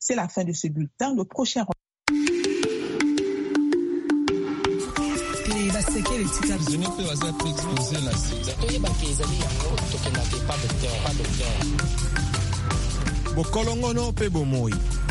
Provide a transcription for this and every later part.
C'est la fin de ce bulletin. Le prochain bokolongono pe bomoi.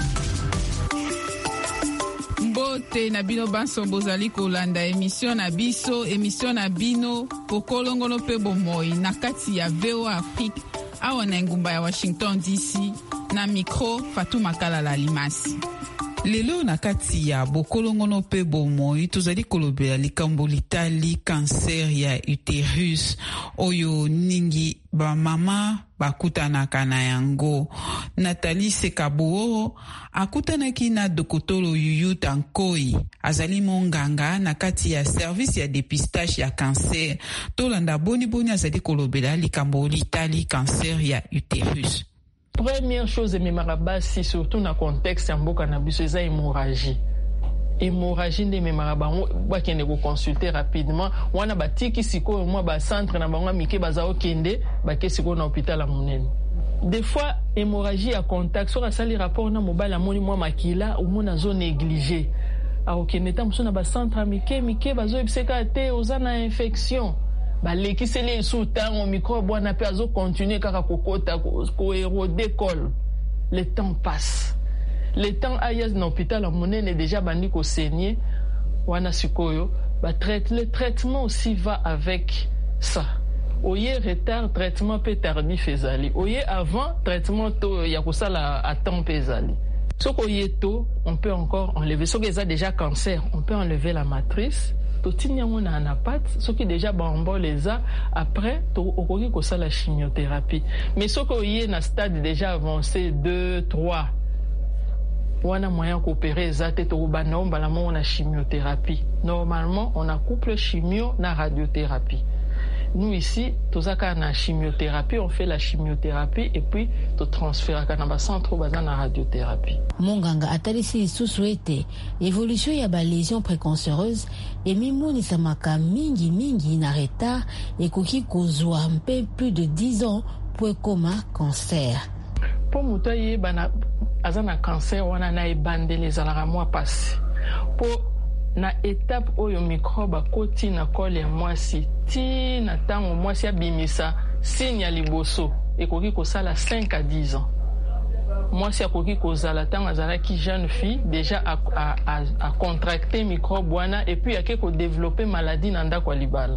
Mbote na bino banso bozali kolanda émission na biso, émission na bino bokolongono pe bomoi na kati ya VOA Afrique awa na ngumba ya Washington DC, na micro Fatou Makala Limasi. Lelo na kati ya bokolongono pe bomoi tozali kolobela likambo litali cancer ya uterus oyo ningi ba mama bakutanaka na yango. Nathalie Sekabuo akutanaki na Dokotolo Yuyu Tankoi, azali monganga na kati ya service ya dépistage ya cancer. Tolanda boni azali kolobela likambo litali cancer ya uterus. Première chose, memarabasi, surtout dans le contexte de mboka na biso, c'est hémorragie. Hémorragie de memarabango, bakende ko consulter rapidement. Wana batiki siko moi ba centre na bango mike bazao kende, bake siko na hôpital à monene. Des fois hémorragie à contact, sur sali rapport na mobile amoni moi makila ou mona zone négligée. A okende tam so na ba centre mike bazo ebseka te ozana infection. Baleki sele sous temps microbe wana pe azo continuer kaka kokota ko érode col. Le temps passe. Le temps ayaz na hôpital monene déjà bandi ko saigner wana sikoyo ba le traitement aussi va avec ça. Oye retard traitement peut tardif ezali. Oye avant traitement to ya kosala à temps ezali. Soko yeto on peut encore enlever soko eza déjà cancer, on peut enlever la matrice. On a un apat, ce qui déjà bambo les a après okoki kosa la chimiothérapie. Mais ce qui est dans stade déjà avancé 2, 3, on a moyen d'opérer ça tête au banon balamon on a chimiothérapie. Normalement on a couple chimio na radiothérapie. Nous ici, tous à la chimiothérapie, on fait la chimiothérapie et puis tu transfères à un centre basé na radiothérapie. Monganga atalisi souhaité évolution ya ba lésion précancéreuse et mimoni samaka mingi na retard et koki kozwa un peu plus de 10 ans pour coma cancer. Pour mutoye bana azana cancer wana na ebande les alara mois passé. Pour na étape oyo microbe koti na kole ya mwasi ti na tango mwasi abimisa signe ya liboso ekoki kosala 5 à 10 ans. Mwasi akoki kozala tango azalaki jeune fille déjà a contracté microbe wana et puis ake ko développer maladie na ndako ya libala.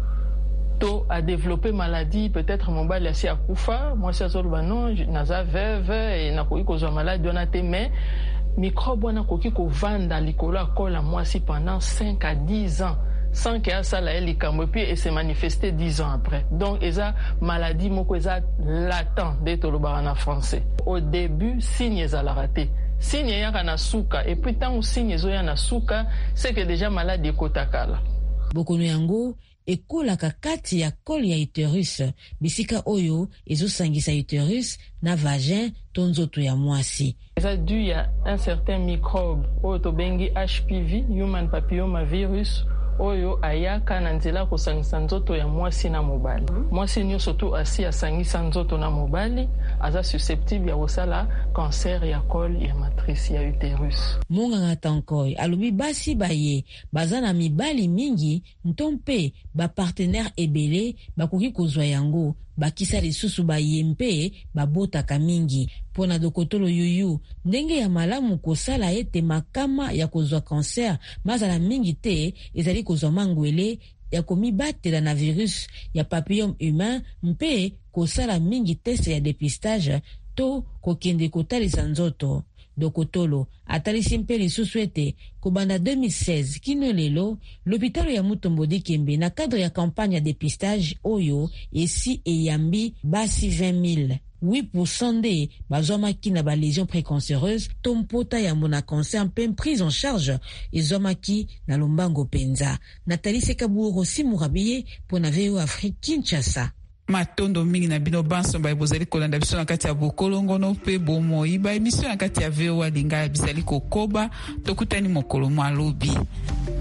To a développé maladie peut-être mobali asi akufa mwasi azoloba non naza veuve et nakoki kozwa maladie wana te mais microbe wana koki ko vanda likolo akola mwasi pendant 5 à 10 ans sans que ça la likambo puis et se manifester 10 ans après. Donc eza maladie moko eza latent de toloba en français. Au début signe eza raté. Signe ya na suka et puis tant signe zo ya na suka c'est que déjà maladie kotakala. Bokono yango ekolaka kati ya col ya utérus bisika oyo ezosangisa utérus na vagin to nzoto ya mwasi. Ça dû à un certain microbe oyo tobengi HPV, human papillomavirus oyo ayaka na nzela kosangisa nzoto ya mwasi na mobali. Mwasi nyonso to asi asangisa nzoto na mobali aza susceptible ya kosala cancer ya col ya matrice ya utérus. Monganga Tankoi alobi basi baye baza na mibali mingi ntompe ba partenaire ebele bakoki kozwa yango bakisa lisusu baye mpe babotaka mingi. Pona Dokotolo Yuyu ndenge ya malamu kosala ete makama ya kozwa cancer mazala mingi te ezali kozwa mangwele ya komibatela na virus ya papillome humain mpe kosala mingi test ya dépistage to kokende kotalisa nzoto. Dokotolo atalisi mpe lisusu ete kobanda 2016 kino lelo l'hôpital ya Mutombo Dikembe na cadre ya campagne ya dépistage oyo esi eyambi basi 20 000. 8% nde bazwamaki na ba lésion précancéreuse to mpota ya mona cancer mpe prise en charge ezwamaki na lombango penza. Nathalie Sekabuo Simurabiye pona VOA Afrique Kinshasa. Matondo mingi na bino banso ba bozali kolanda biso na kati ya bokolongono pe bomoi ba emission na kati ya VOA linga bizali kokoba tokutani mokolo mwa lobi.